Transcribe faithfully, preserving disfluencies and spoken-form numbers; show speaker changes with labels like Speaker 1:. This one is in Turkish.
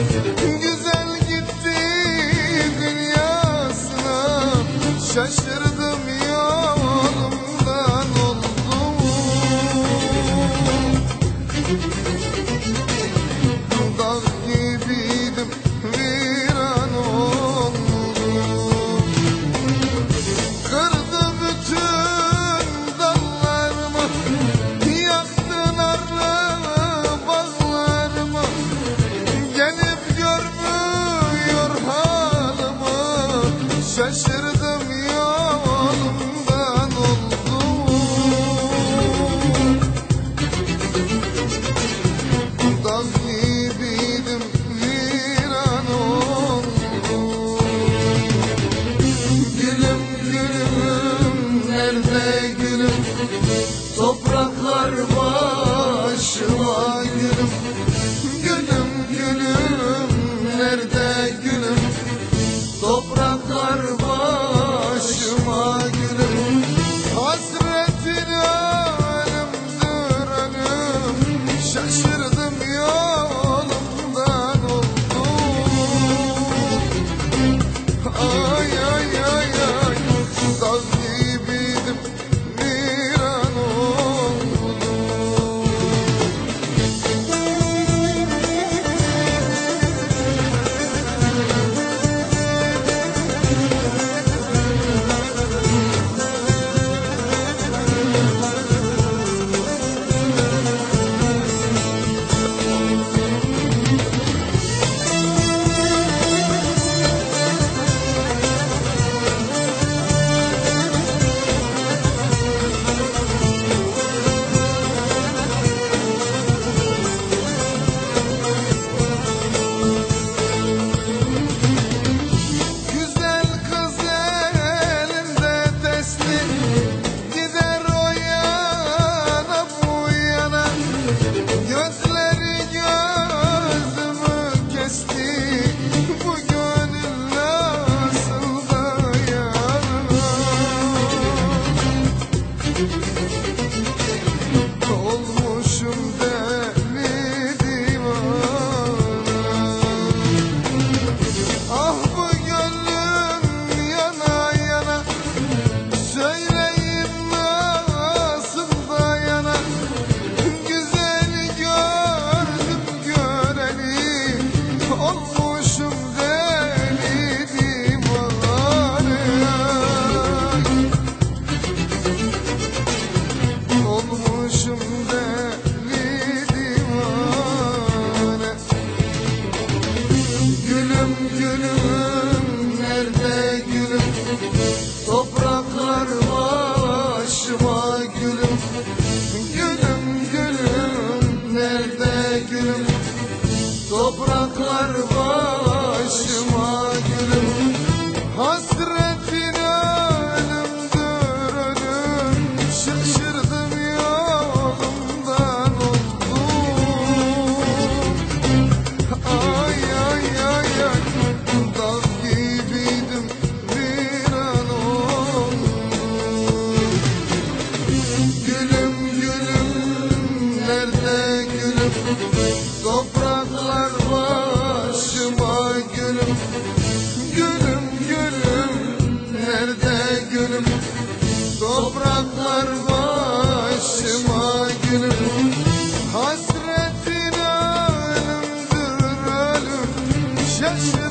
Speaker 1: Güzel gitti dünyasına, şaşırdım yolumdan oldum. Dağ gibiydim, viran oldum. Kırdı bütün dallarımı, yaktı narlı bağlarımı. Gelip görmüyor halımı, şaşırdım yolumdan oldum. Dağ gibiydim, viran oldum. Gülüm gülüm nerede gülüm, topraklar başıma gülüm. Gülüm gülüm nerede gülüm, topraklar başıma gülüm. Hasretin ölümdür ölüm, şaşırdım yolumdan oldum. Ay ay ay ay, dağ gibiydim, viran oldum. Güzel kız elinde teslim, gider o yana bu yana. Gözleri gözümü kesti, bu gönül nasıl dayanır? Olmuşum deli divane. Ah bu gönlüm yana yana, söyleyin nasıl dayanar? Güzeli gördüm göreli, olmuşum deli divane. Olmuşum deli divane. Gülüm gülüm nerede gülüm, topraklar başıma gülüm. Gülüm gülüm nerede gülüm, topraklar başıma gülüm. Hasretin ölümdür ölüm, şaşırdım yolumdan oldum. Ay ay ay ay, dağ gibiydim, viran oldum. Gülüm gülüm nerede gülüm, topraklar başıma gülüm. Gülüm gülüm nerede gülüm, topraklar başıma gülüm. Hasretin ölümdür ölüm, şaşırdım